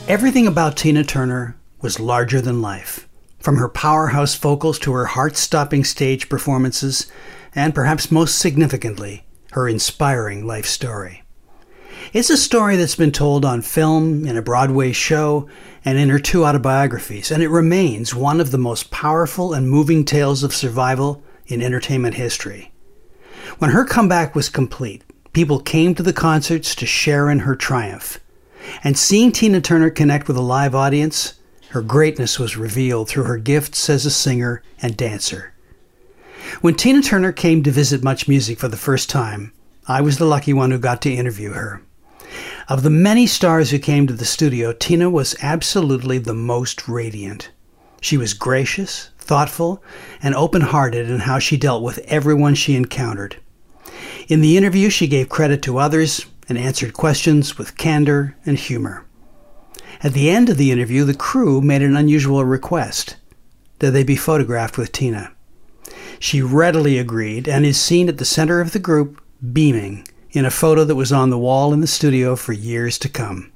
Everything about Tina Turner was larger than life, from her powerhouse vocals to her heart-stopping stage performances, and perhaps most significantly, her inspiring life story. It's a story that's been told on film, in a Broadway show, and in her 2 autobiographies, and it remains one of the most powerful and moving tales of survival in entertainment history. When her comeback was complete, people came to the concerts to share in her triumph. And seeing Tina Turner connect with a live audience, her greatness was revealed through her gifts as a singer and dancer. When Tina Turner came to visit Much Music for the first time, I was the lucky one who got to interview her. Of the many stars who came to the studio, Tina was absolutely the most radiant. She was gracious, thoughtful, and open-hearted in how she dealt with everyone she encountered. In the interview, she gave credit to others and answered questions with candor and humor. At the end of the interview, the crew made an unusual request, that they be photographed with Tina. She readily agreed and is seen at the center of the group, beaming, in a photo that was on the wall in the studio for years to come.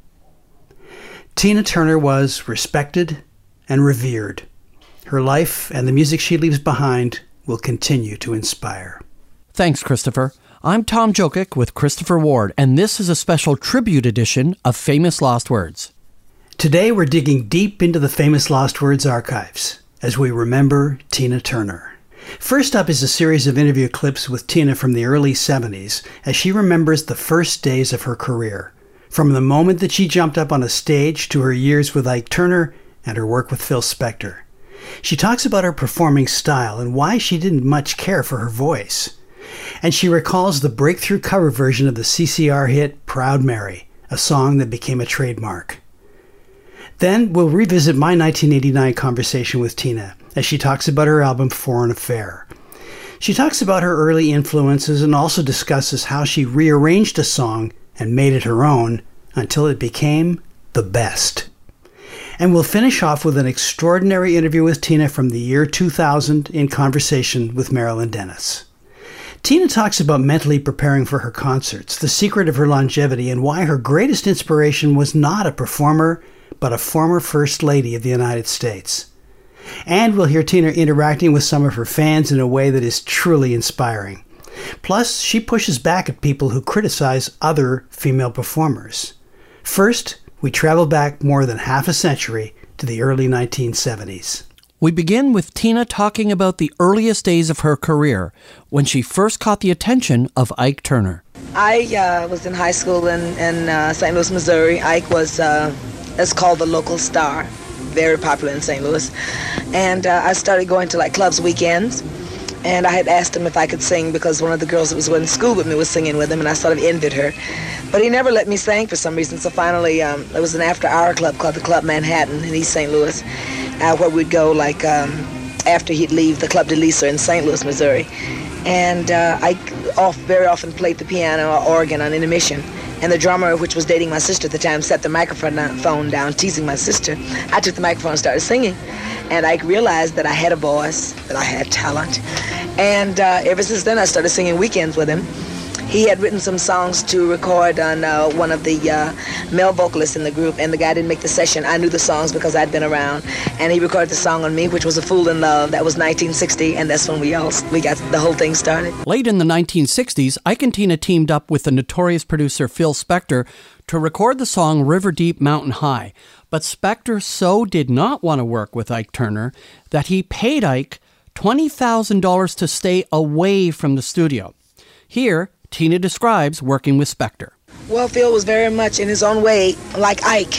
Tina Turner was respected and revered. Her life and the music she leaves behind will continue to inspire. Thanks, Christopher. I'm Tom Jokic with Christopher Ward, and this is a special tribute edition of Famous Lost Words. Today we're digging deep into the Famous Lost Words archives as we remember Tina Turner. First up is a series of interview clips with Tina from the early 70s as she remembers the first days of her career, from the moment that she jumped up on a stage to her years with Ike Turner and her work with Phil Spector. She talks about her performing style and why she didn't much care for her voice. And she recalls the breakthrough cover version of the CCR hit Proud Mary, a song that became a trademark. Then we'll revisit my 1989 conversation with Tina as she talks about her album Foreign Affair. She talks about her early influences and also discusses how she rearranged a song and made it her own until it became the best. And we'll finish off with an extraordinary interview with Tina from the year 2000 in conversation with Marilyn Dennis. Tina talks about mentally preparing for her concerts, the secret of her longevity, and why her greatest inspiration was not a performer, but a former First Lady of the United States. And we'll hear Tina interacting with some of her fans in a way that is truly inspiring. Plus, she pushes back at people who criticize other female performers. First, we travel back more than half a century to the early 1970s. We begin with Tina talking about the earliest days of her career, when she first caught the attention of Ike Turner. I was in high school in St. Louis, Missouri. Ike was, it's called the local star, very popular in St. Louis. And I started going to clubs weekends. And I had asked him if I could sing because one of the girls that was in school with me was singing with him, and I sort of envied her. But he never let me sing for some reason. So finally, there was an after-hour club called the Club Manhattan in East St. Louis, where we'd go after he'd leave the Club de Lisa in St. Louis, Missouri. And I very often played the piano or organ on intermission. And the drummer, which was dating my sister at the time, set the microphone down, teasing my sister. I took the microphone and started singing. And I realized that I had a voice, that I had talent. And ever since then, I started singing weekends with him. He had written some songs to record on one of the male vocalists in the group, and the guy didn't make the session. I knew the songs because I'd been around, and he recorded the song on me, which was A Fool in Love. That was 1960, and that's when we got the whole thing started. Late in the 1960s, Ike and Tina teamed up with the notorious producer Phil Spector to record the song River Deep Mountain High. But Spector so did not want to work with Ike Turner that he paid Ike $20,000 to stay away from the studio. Here, Tina describes working with Spector. Well, Phil was very much in his own way like Ike.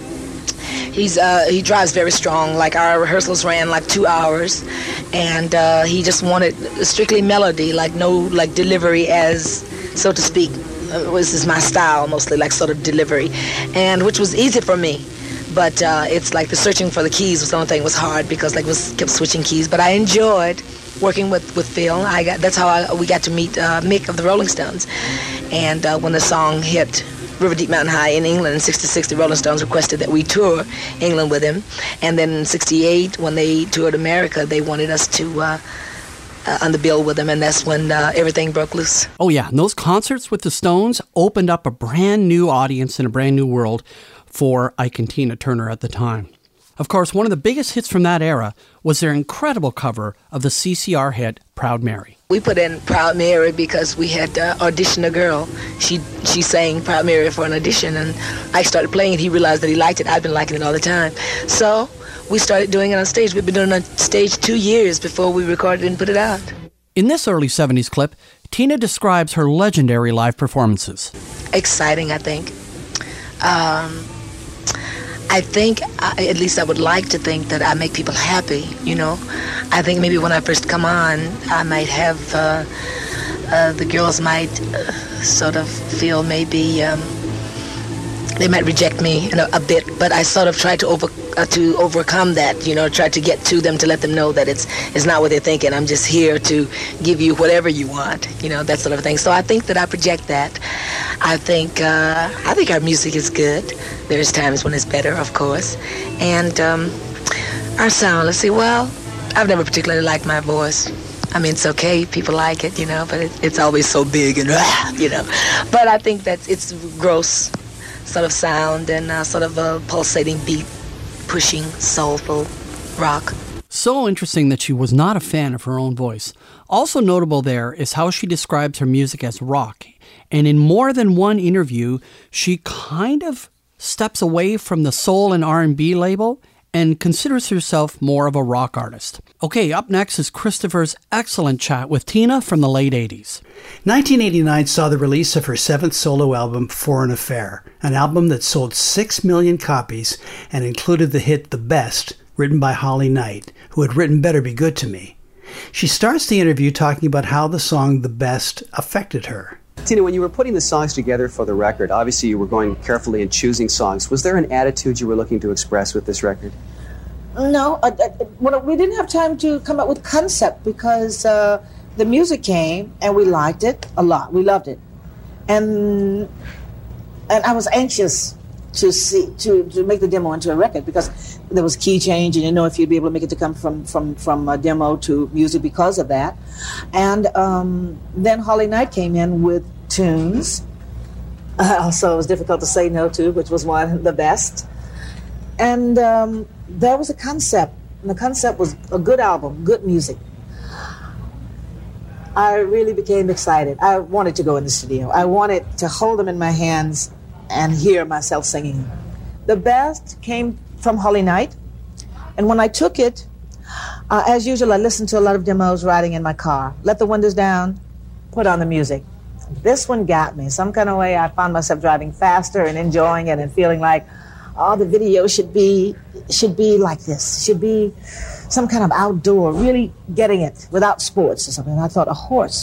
He drives very strong. Our rehearsals ran 2 hours, and he just wanted strictly melody, no delivery as, so to speak. This is my style mostly, sort of delivery, and which was easy for me. But it's the searching for the keys was the only thing was hard because kept switching keys. But I enjoyed working with Phil. That's how we got to meet Mick of the Rolling Stones. And when the song hit River Deep Mountain High in England in '66, the Rolling Stones requested that we tour England with him. And then in '68, when they toured America, they wanted us to on the bill with them, and that's when everything broke loose. Oh yeah, and those concerts with the Stones opened up a brand new audience in a brand new world for Ike and Tina Turner at the time. Of course, one of the biggest hits from that era was their incredible cover of the CCR hit Proud Mary. We put in Proud Mary because we had auditioned a girl. She sang Proud Mary for an audition, and I started playing it. He realized that he liked it. I've been liking it all the time. So we started doing it on stage. We've been doing it on stage 2 years before we recorded and put it out. In this early 70s clip, Tina describes her legendary live performances. Exciting, I think. I think, at least I would like to think that I make people happy, you know. I think maybe when I first come on, I might have, the girls might sort of feel maybe, they might reject me a bit, but I sort of try to overcome that, you know, try to get to them to let them know that it's not what they're thinking. I'm just here to give you whatever you want, you know, that sort of thing. So I think that I project that. I think our music is good. There's times when it's better, of course. And our sound, let's see, well, I've never particularly liked my voice. I mean, it's okay, people like it, you know, but it's always so big and, you know. But I think that it's gross sort of sound and sort of a pulsating beat, pushing, soulful rock. So interesting that she was not a fan of her own voice. Also notable there is how she describes her music as rock. And in more than one interview, she kind of steps away from the soul and R&B label and considers herself more of a rock artist. Okay, up next is Christopher's excellent chat with Tina from the late 80s. 1989 saw the release of her 7th solo album, For an Affair, an album that sold 6 million copies and included the hit The Best, written by Holly Knight, who had written Better Be Good to Me. She starts the interview talking about how the song The Best affected her. Tina, when you were putting the songs together for the record, obviously you were going carefully and choosing songs. Was there an attitude you were looking to express with this record? No, we didn't have time to come up with concept because the music came and we liked it a lot. We loved it, and I was anxious to make the demo into a record because there was key change, and you know if you'd be able to make it to come from a demo to music because of that. And then Holly Knight came in with tunes. Also, it was difficult to say no to, which was one The Best. And there was a concept, and the concept was a good album, good music. I really became excited. I wanted to go in the studio. I wanted to hold them in my hands and hear myself singing. The Best came from Holly Knight, and when I took it, as usual, I listened to a lot of demos riding in my car. Let the windows down, put on the music. This one got me. Some kind of way I found myself driving faster and enjoying it and feeling like, oh, the video should be like this. Should be some kind of outdoor, really getting it without sports or something. And I thought, a horse.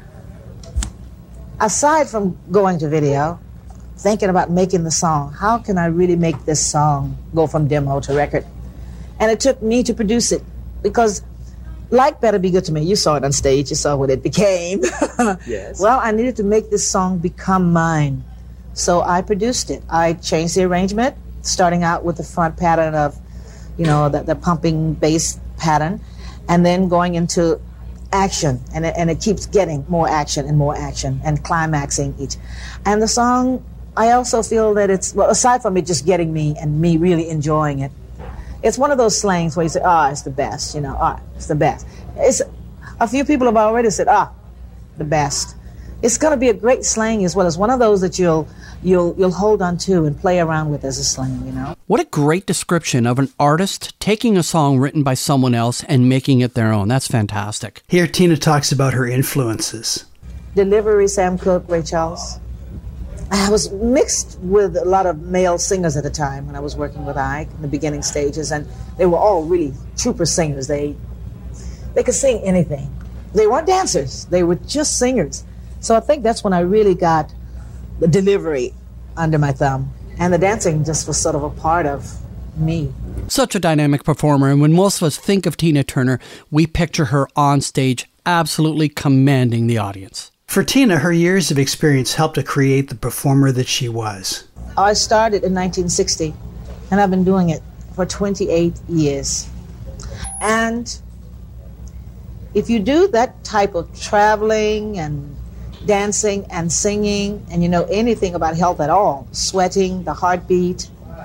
Aside from going to video, thinking about making the song, how can I really make this song go from demo to record? And it took me to produce it because, like Better Be Good to Me, you saw it on stage, you saw what it became. Yes. Well, I needed to make this song become mine. So I produced it. I changed the arrangement, starting out with the front pattern of, you know, the pumping bass pattern, and then going into action, and it keeps getting more action and climaxing each. And the song, I also feel that it's, well, aside from it just getting me and me really enjoying it, it's one of those slangs where you say, it's the best, you know, it's the best. It's, a few people have already said, the best. It's going to be a great slang as well as one of those that you'll hold on to and play around with as a slang, you know. What a great description of an artist taking a song written by someone else and making it their own. That's fantastic. Here, Tina talks about her influences. Delivery, Sam Cooke, Ray Charles. I was mixed with a lot of male singers at the time when I was working with Ike in the beginning stages, and they were all really trooper singers. They could sing anything. They weren't dancers. They were just singers. So I think that's when I really got the delivery under my thumb. And the dancing just was sort of a part of me. Such a dynamic performer, and when most of us think of Tina Turner, we picture her on stage absolutely commanding the audience. For Tina, her years of experience helped to create the performer that she was. I started in 1960, and I've been doing it for 28 years. And if you do that type of traveling and dancing and singing, and you know anything about health at all, sweating, the heartbeat,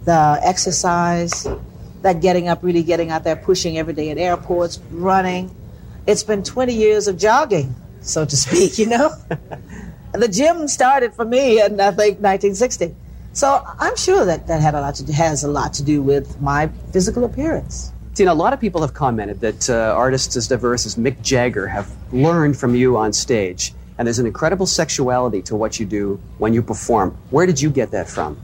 the exercise, that getting up, really getting out there, pushing every day at airports, running. It's been 20 years of jogging, so to speak, you know? The gym started for me in, I think, 1960. So I'm sure that has a lot to do with my physical appearance. Tina, a lot of people have commented that artists as diverse as Mick Jagger have learned from you on stage. And there's an incredible sexuality to what you do when you perform. Where did you get that from?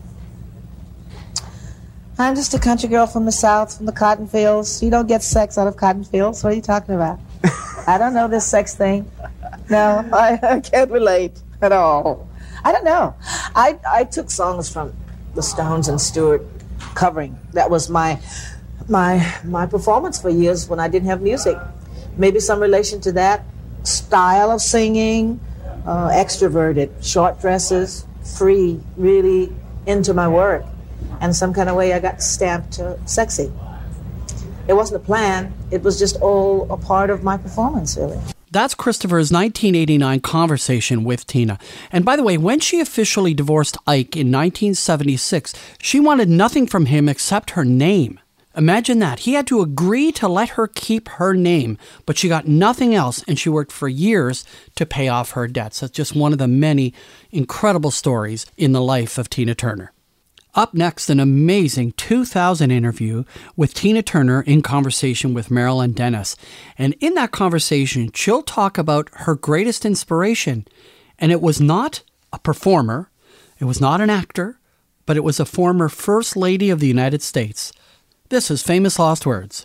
I'm just a country girl from the South, from the cotton fields. You don't get sex out of cotton fields. What are you talking about? I don't know this sex thing. No, I can't relate at all. I don't know. I took songs from the Stones and Stewart covering. That was my performance for years when I didn't have music. Maybe some relation to that. Style of singing, extroverted, short dresses, free, really into my work. And some kind of way I got stamped sexy. It wasn't a plan. It was just all a part of my performance, really. That's Christopher's 1989 conversation with Tina. And by the way, when she officially divorced Ike in 1976, she wanted nothing from him except her name. Imagine that. He had to agree to let her keep her name, but she got nothing else, and she worked for years to pay off her debts. That's just one of the many incredible stories in the life of Tina Turner. Up next, an amazing 2000 interview with Tina Turner in conversation with Marilyn Denis. And in that conversation, she'll talk about her greatest inspiration. And it was not a performer, it was not an actor, but it was a former First Lady of the United States. This is Famous Lost Words.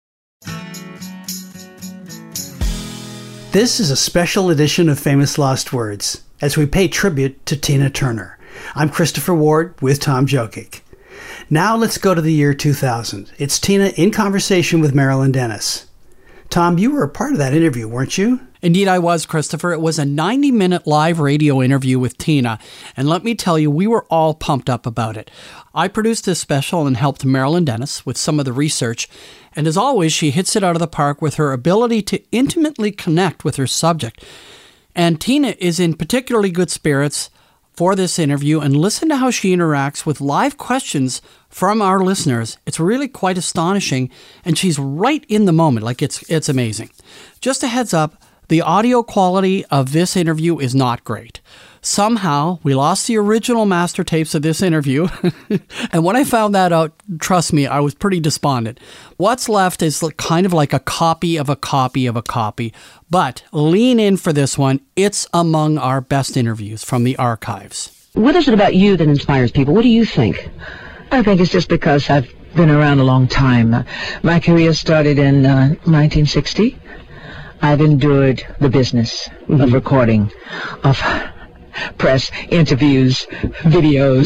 This is a special edition of Famous Lost Words, as we pay tribute to Tina Turner. I'm Christopher Ward with Tom Jokic. Now let's go to the year 2000. It's Tina in conversation with Marilyn Denis. Tom, you were a part of that interview, weren't you? Indeed, I was, Christopher. It was a 90-minute live radio interview with Tina, and let me tell you, we were all pumped up about it. I produced this special and helped Marilyn Denis with some of the research, and as always, she hits it out of the park with her ability to intimately connect with her subject. And Tina is in particularly good spirits for this interview, and listen to how she interacts with live questions from our listeners. It's really quite astonishing, and she's right in the moment. Like, it's amazing. Just a heads up, the audio quality of this interview is not great. Somehow, we lost the original master tapes of this interview, and when I found that out, trust me, I was pretty despondent. What's left is kind of like a copy of a copy of a copy, but lean in for this one. It's among our best interviews from the archives. What is it about you that inspires people? What do you think? I think it's just because I've been around a long time. My career started in 1960. I've endured the business of recording, of press, interviews, videos,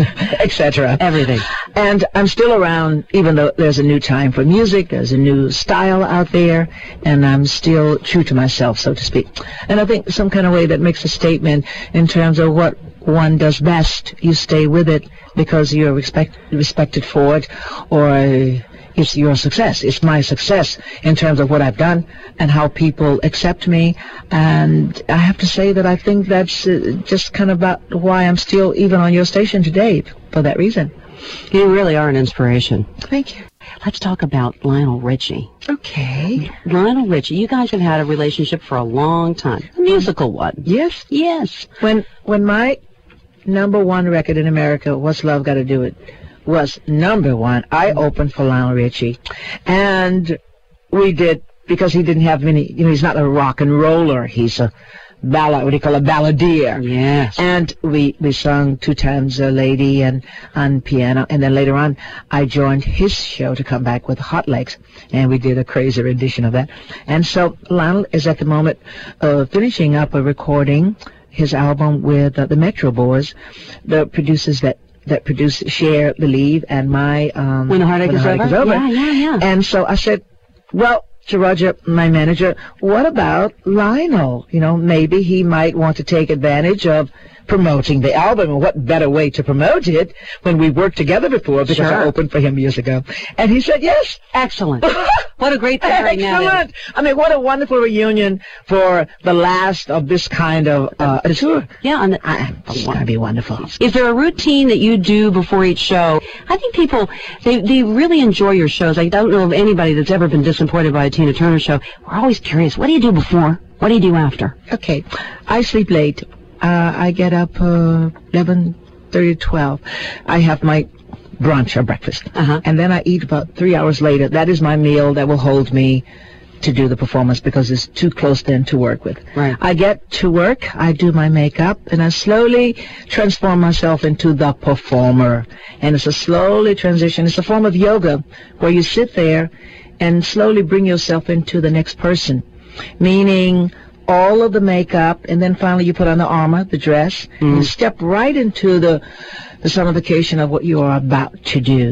etc. Everything. And I'm still around, even though there's a new time for music, there's a new style out there, and I'm still true to myself, so to speak. And I think some kind of way that makes a statement in terms of what one does best, you stay with it because you're respected for it, or it's your success. It's my success in terms of what I've done and how people accept me. And I have to say that I think that's just kind of about why I'm still even on your station today, for that reason. You really are an inspiration. Thank you. Let's talk about Lionel Richie. Okay. Lionel Richie, you guys have had a relationship for a long time. A musical one. Yes. Yes. When my number one record in America, What's Love Got to Do It, was number one, I opened for Lionel Richie. And we did, because he didn't have many, he's not a rock and roller, he's a ballad, what do you call a balladeer. Yes. And we sung Two Times a Lady and on piano, and then later on I joined his show to come back with Hot Legs, and we did a crazy rendition of that. And so Lionel is at the moment finishing up a recording, his album with the Metro Boys, the producers that produce Cher, Believe, and my When the Heartache Is Over. Yeah. And so I said, well, to Roger, my manager, what about Lionel? You know, maybe he might want to take advantage of promoting the album, and what better way to promote it when we worked together before, because I opened for him years ago. And he said yes. Excellent. What a great pairing that is. Excellent. I mean, what a wonderful reunion for the last of this kind of tour. Yeah, and it's going to be wonderful. Is there a routine that you do before each show? I think people, they really enjoy your shows. I don't know of anybody that's ever been disappointed by a Tina Turner show. We're always curious, what do you do before? What do you do after? Okay, I sleep late. I get up 11:30 to 12. I have my brunch or breakfast, and then I eat about 3 hours later. That is my meal that will hold me to do the performance because it's too close then to work with. Right. I get to work, I do my makeup, and I slowly transform myself into the performer. And it's a slowly transition. It's a form of yoga where you sit there and slowly bring yourself into the next person, meaning all of the makeup, and then finally you put on the armor, the dress, and step right into the personification of what you are about to do.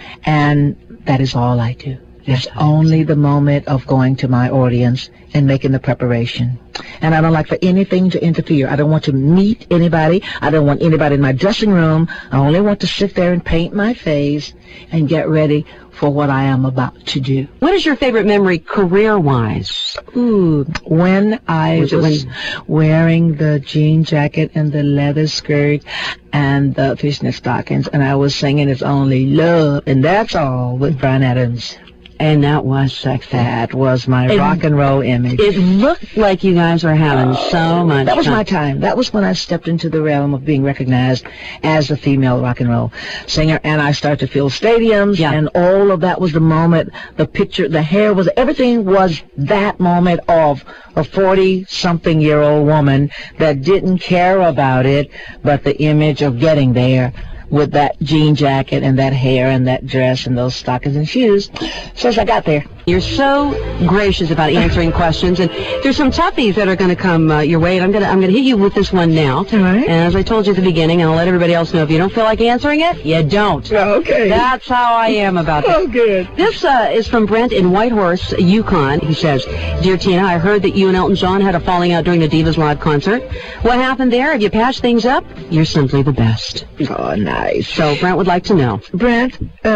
And that is all I do. It's only the moment of going to my audience and making the preparation. And I don't like for anything to interfere. I don't want to meet anybody. I don't want anybody in my dressing room. I only want to sit there and paint my face and get ready for what I am about to do. What is your favorite memory career-wise? Ooh, when I was wearing the jean jacket and the leather skirt and the fishnet stockings, and I was singing It's Only Love, and That's All with Bryan Adams. And that was sexy. That was my rock and roll image. It looked like you guys were having so much fun. That was my time. That was when I stepped into the realm of being recognized as a female rock and roll singer, and I started to fill stadiums, and all of that was the moment, the picture, the hair was, everything was that moment of a 40-something-year-old woman that didn't care about it, but the image of getting there with that jean jacket and that hair and that dress and those stockings and shoes. So as I got there. You're so gracious about answering questions, and there's some toughies that are going to come your way, and I'm going to hit you with this one now. All right. And as I told you at the beginning, and I'll let everybody else know, if you don't feel like answering it, you don't. Oh, okay. That's how I am about this. Oh, good. This is from Brent in Whitehorse, Yukon. He says, Dear Tina, I heard that you and Elton John had a falling out during the Divas Live concert. What happened there? Have you patched things up? You're simply the best. Oh, nice. So Brent would like to know. Brent,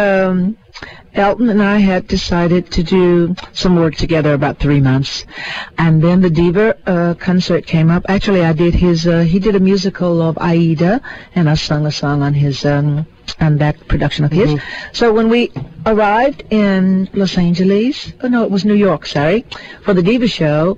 Elton and I had decided to do some work together about 3 months. And then the Diva concert came up. Actually, I did he did a musical of Aida, and I sung a song on his, on that production of his. So when we arrived in Los Angeles, oh no, it was New York, sorry, for the Diva show,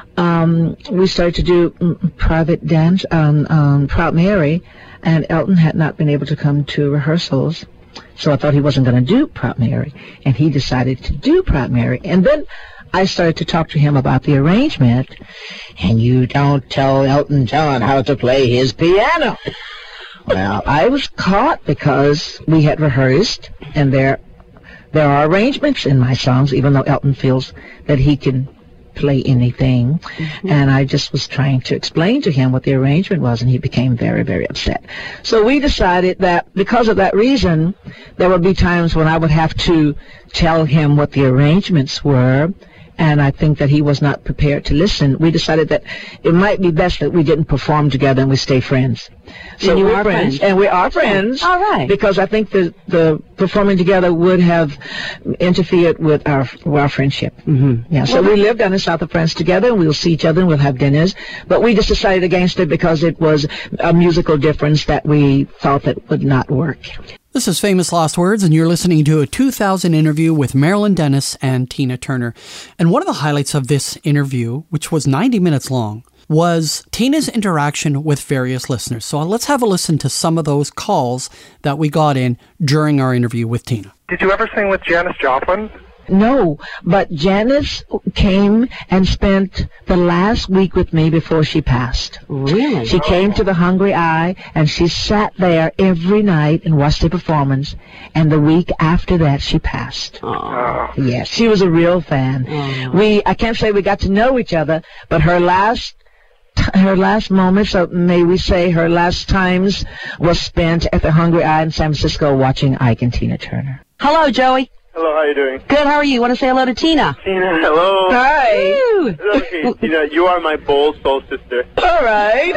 we started to do private dance on Proud Mary, and Elton had not been able to come to rehearsals. So I thought he wasn't going to do Proud Mary, and he decided to do Proud Mary. And then I started to talk to him about the arrangement, and you don't tell Elton John how to play his piano. Well, I was caught because we had rehearsed, and there are arrangements in my songs, even though Elton feels that he can play anything. And I just was trying to explain to him what the arrangement was, and he became very, very upset. So we decided that because of that reason, there would be times when I would have to tell him what the arrangements were, and I think that he was not prepared to listen. We decided that it might be best that we didn't perform together and we stay friends. So you we're are friends. And we are friends. All right. Because I think the performing together would have interfered with our friendship. Yeah. So we lived down in south of France together, and we'll see each other and we'll have dinners. But we just decided against it because it was a musical difference that we thought that would not work. This is Famous Last Words, and you're listening to a 2000 interview with Marilyn Denis and Tina Turner. And one of the highlights of this interview, which was 90 minutes long, was Tina's interaction with various listeners. So let's have a listen to some of those calls that we got in during our interview with Tina. Did you ever sing with Janis Joplin? No, but Janis came and spent the last week with me before she passed. Really? She came to the Hungry Eye, and she sat there every night and watched the performance, and the week after that she passed. Oh. Yes, she was a real fan. Oh. I can't say we got to know each other, but her last moments, or may we say her last times, was spent at the Hungry Eye in San Francisco watching Ike and Tina Turner. Hello, Joey. Hello, how are you doing? Good, how are you? Want to say hello to Tina? Tina, hello. Hi. Woo. Okay, Tina, you are my bold soul sister. All right.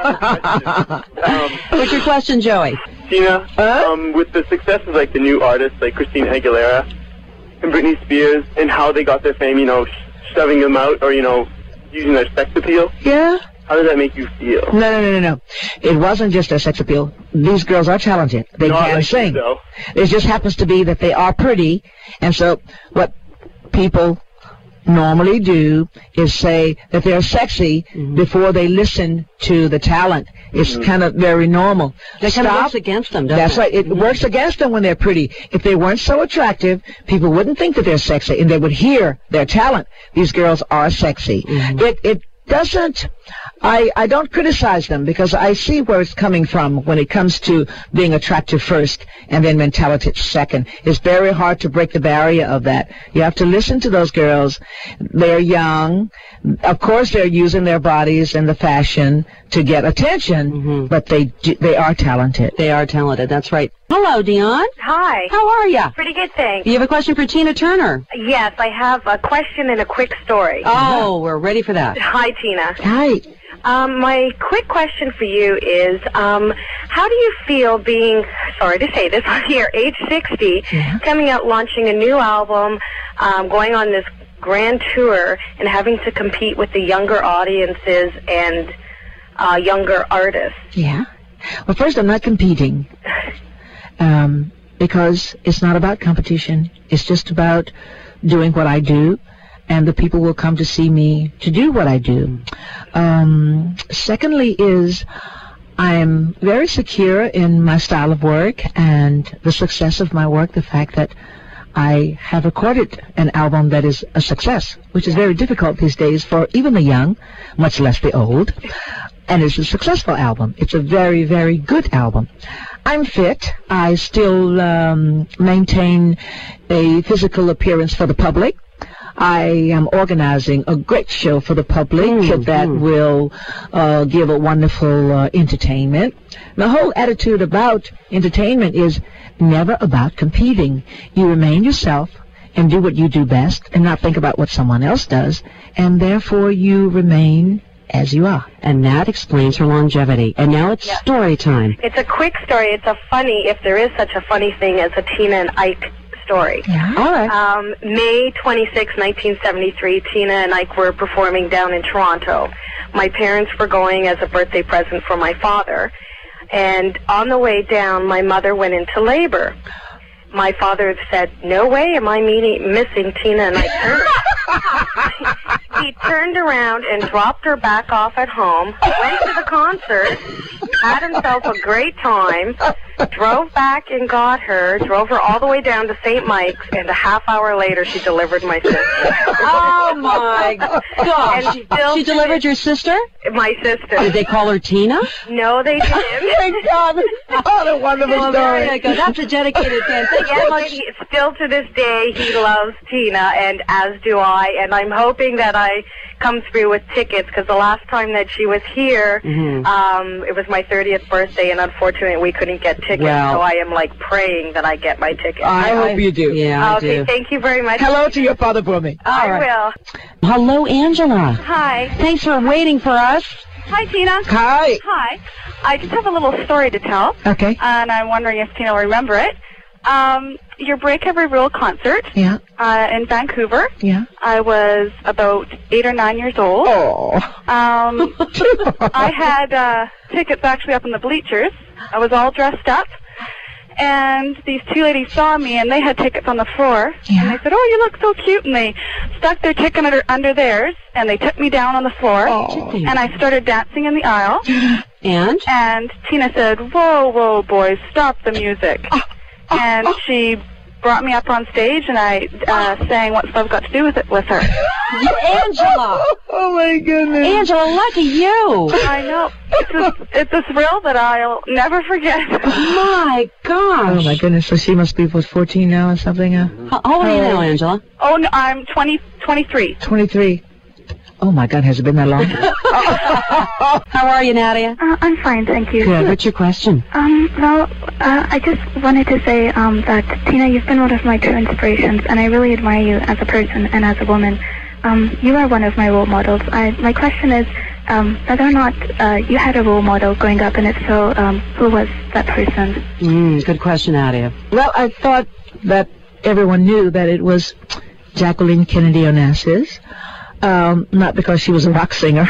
What's your question, Joey? Tina, with the success of like the new artists like Christina Aguilera and Britney Spears and how they got their fame, shoving them out or, using their sex appeal, Yeah? how does that make you feel? No. It wasn't just a sex appeal. These girls are talented. They No, I can like sing. you, though. It just happens to be that they are pretty, and so what people normally do is say that they're sexy before they listen to the talent. It's kind of very normal. That kind of works against them, doesn't That's it? right. It works against them when they're pretty. If they weren't so attractive, people wouldn't think that they're sexy, and they would hear their talent. These girls are sexy. It doesn't. I don't criticize them because I see where it's coming from when it comes to being attractive first and then mentality second. It's very hard to break the barrier of that. You have to listen to those girls. They're young. Of course, they're using their bodies and the fashion to get attention, but they are talented. They are talented, that's right. Hello, Dion. Hi. How are you? Pretty good, thanks. You have a question for Tina Turner? Yes, I have a question and a quick story. Oh, we're ready for that. Hi, Tina. Hi. My quick question for you is, how do you feel being, sorry to say this, here, age 60, coming out, launching a new album, going on this grand tour, and having to compete with the younger audiences and younger artists? Yeah. Well, first, I'm not competing because it's not about competition. It's just about doing what I do, and the people will come to see me to do what I do. Secondly is I'm very secure in my style of work and the success of my work, the fact that I have recorded an album that is a success, which is very difficult these days for even the young, much less the old. And it's a successful album. It's a very, very good album. I'm fit. I still maintain a physical appearance for the public. I am organizing a great show for the public that will give a wonderful entertainment. The whole attitude about entertainment is never about competing. You remain yourself and do what you do best and not think about what someone else does, and therefore you remain as you are. And that explains her longevity. And now it's story time. It's a quick story. It's a funny, if there is such a funny thing as a Tina and Ike story. Yeah. All right. May 26, 1973, Tina and Ike were performing down in Toronto. My parents were going as a birthday present for my father. And on the way down, my mother went into labor. My father said, "No way am I missing Tina and Ike." He turned around and dropped her back off at home, went to the concert, had himself a great time, drove back and got her, drove her all the way down to St. Mike's, and a half hour later she delivered my sister. Oh, my gosh. And still She delivered your sister? my sister. Did they call her Tina? No, they didn't. Thank God. What a wonderful Well, there you go. That's a dedicated fan. Thanks so Yes, much. still to this day, he loves Tina, and as do I. And I'm hoping that I come through with tickets, because the last time that she was here, it was my 30th birthday, and unfortunately we couldn't get tickets. Well, so I am like praying that I get my tickets. I hope you do. Yeah, I Okay, do. thank you very much. Hello to your father for me. I will. Hello, Angela. Hi. Thanks for waiting for us. Hi, Tina. Hi. Hi. I just have a little story to tell. Okay. And I'm wondering if Tina will remember it. Your Break Every Rule concert Yeah. in Vancouver. Yeah. I was about 8 or 9 years old. Oh. I had tickets actually up in the bleachers. I was all dressed up. And these two ladies saw me, and they had tickets on the floor. Yeah. And they said, "Oh, you look so cute." And they stuck their ticket under theirs, and they took me down on the floor. Oh. And I started dancing in the aisle. And Tina said, "Whoa, whoa, boys, stop the music." And she brought me up on stage, and I sang What's Love Got to Do with It with her. Angela. Oh, my goodness. Angela, lucky you. I know. It's a thrill that I'll never forget. My gosh. Oh, my goodness. So she must be, 14 now or something? How old are you now, Angela? Oh, no, I'm 23. 23. Oh, my God, has it been that long? How are you, Nadia? I'm fine, thank you. Good. What's your question? I just wanted to say that, Tina, you've been one of my true inspirations, and I really admire you as a person and as a woman. You are one of my role models. My question is whether or not you had a role model growing up, and if so, who was that person? Good question, Nadia. Well, I thought that everyone knew that it was Jacqueline Kennedy Onassis. Not because she was a rock singer.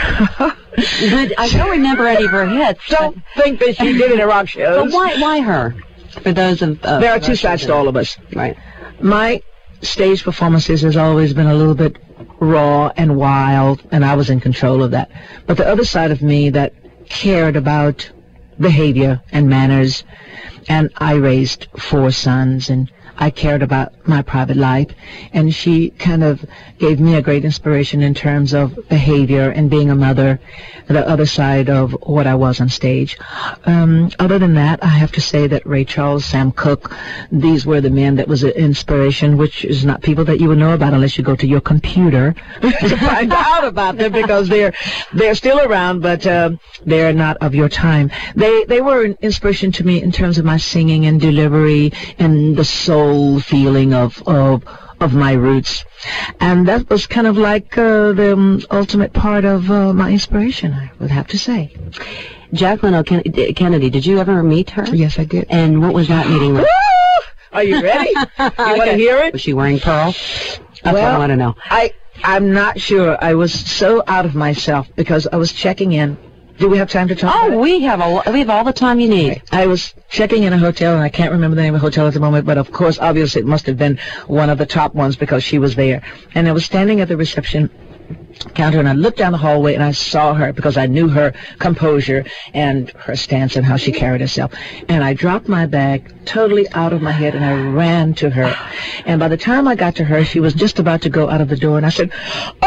I don't remember any of her hits. Don't think that she did any rock shows. But why her? For those of there are two sides to all of us. Right. My stage performances has always been a little bit raw and wild, and I was in control of that. But the other side of me that cared about behavior and manners, and I raised 4 sons, and I cared about my private life, and she kind of gave me a great inspiration in terms of behavior and being a mother, the other side of what I was on stage. Other than that, I have to say that Ray Charles, Sam Cooke, these were the men that was an inspiration, which is not people that you would know about unless you go to your computer to find out about them, because they're still around, but they're not of your time. They were an inspiration to me in terms of my singing and delivery and the soul feeling of my roots, and that was kind of like the ultimate part of my inspiration, I would have to say. Jacqueline Kennedy, did you ever meet her? Yes, I did. And what was that meeting like? Are you ready? You want to hear it? Was she wearing pearls? That's what I want to know. I'm not sure. I was so out of myself because I was checking in. Do we have time to talk? Oh, we have all the time you need. I was checking in a hotel, and I can't remember the name of the hotel at the moment, but of course, obviously, it must have been one of the top ones because she was there. And I was standing at the reception counter, and I looked down the hallway, and I saw her because I knew her composure and her stance and how she carried herself. And I dropped my bag totally out of my head, and I ran to her. And by the time I got to her, she was just about to go out of the door, and I said, "Oh!"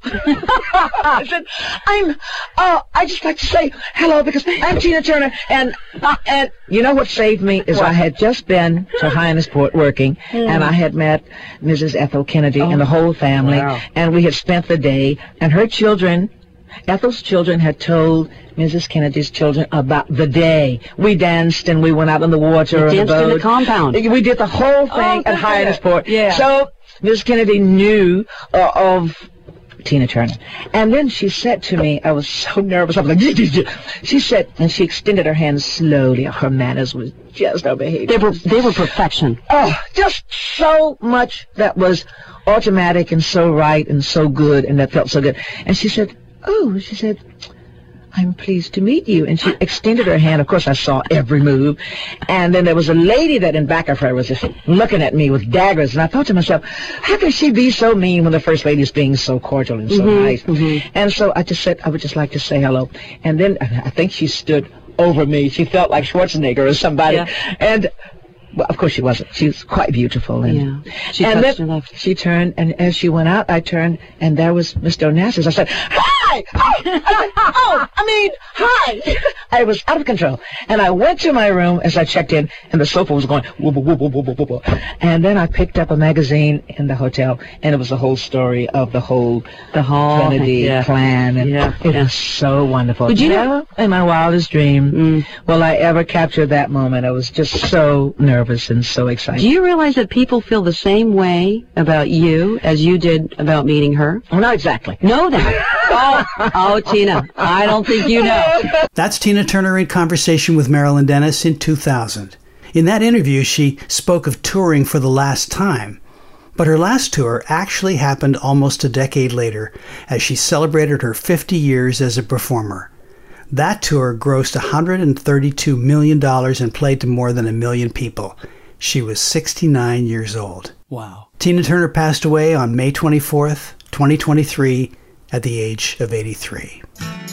I said, I just like to say hello because I'm Tina Turner, and you know what saved me is I had just been to Hyannisport working, and I had met Mrs. Ethel Kennedy and the whole family, and we had spent the day, and her children, Ethel's children, had told Mrs. Kennedy's children about the day. We danced and we went out on the water. You danced in the compound. We did the whole thing at Hyannisport. Yeah. So Mrs. Kennedy knew of Tina Turner. And then she said to me, I was so nervous, I was like, she said, and she extended her hand slowly. Her manners was just her behavior. They were perfection. Oh, just so much that was automatic and so right and so good, and that felt so good. And she said, I'm pleased to meet you. And she extended her hand. Of course, I saw every move. And then there was a lady that in back of her was just looking at me with daggers. And I thought to myself, how can she be so mean when the First Lady is being so cordial and so nice? And so I just said, I would just like to say hello. And then I think she stood over me. She felt like Schwarzenegger or somebody. Yeah. And well, of course she wasn't. She was quite beautiful. And, She and touched then her left. she turned, and as she went out, I turned, and there was Mr. Onassis. I said, hi! Hi! I was out of control. And I went to my room as I checked in, and the sofa was going, whoop, whoop, whoop, whoop, whoop, whoop. And then I picked up a magazine in the hotel, and it was the whole story of the whole Kennedy clan. And it was so wonderful. Would you never in my wildest dream will I ever capture that moment. I was just so nervous and so excited. Do you realize that people feel the same way about you as you did about meeting her? Well, not exactly. Know that. Oh, Tina, I don't think you know. That's Tina Turner in conversation with Marilyn Dennis in 2000. In that interview, she spoke of touring for the last time. But her last tour actually happened almost a decade later, as she celebrated her 50 years as a performer. That tour grossed $132 million and played to more than 1 million people. She was 69 years old. Wow. Tina Turner passed away on May 24th, 2023, at the age of 83.